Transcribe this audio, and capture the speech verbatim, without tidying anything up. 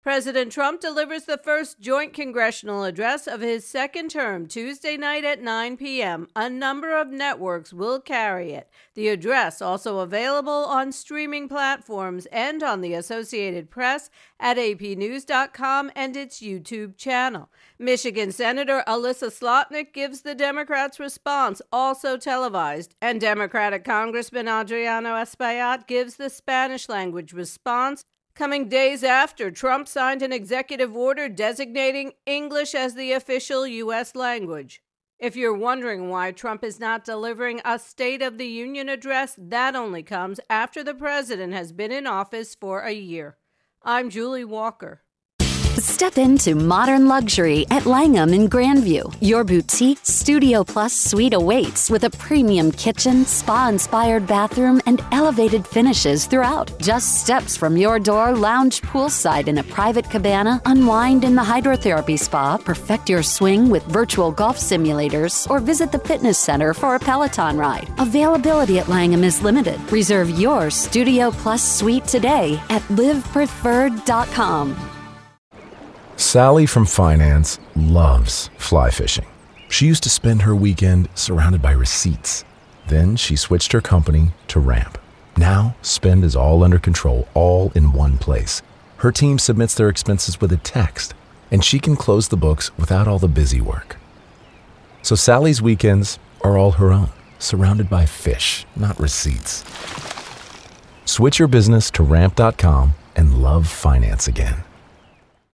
President Trump delivers the first joint congressional address of his second term Tuesday night at nine p.m. A number of networks will carry it. The address also available on streaming platforms and on the Associated Press, at A P news dot com, and its YouTube channel. Michigan Senator Elissa Slotnick gives the Democrats' response, also televised, and Democratic Congressman Adriano Espaillat gives the Spanish-language response, coming days after Trump signed an executive order designating English as the official U S language. If you're wondering why Trump is not delivering a State of the Union address, that only comes after the president has been in office for a year. I'm Julie Walker. Step into modern luxury at Langham in Grandview. Your boutique Studio Plus suite awaits with a premium kitchen, spa-inspired bathroom, and elevated finishes throughout. Just steps from your door, lounge poolside in a private cabana, unwind in the hydrotherapy spa, perfect your swing with virtual golf simulators, or visit the fitness center for a Peloton ride. Availability at Langham is limited. Reserve your Studio Plus suite today at live preferred dot com. Sally from finance loves fly fishing. She used to spend her weekend surrounded by receipts. Then she switched her company to Ramp. Now, spend is all under control, all in one place. Her team submits their expenses with a text, and she can close the books without all the busy work. So Sally's weekends are all her own, surrounded by fish, not receipts. Switch your business to ramp dot com and love finance again.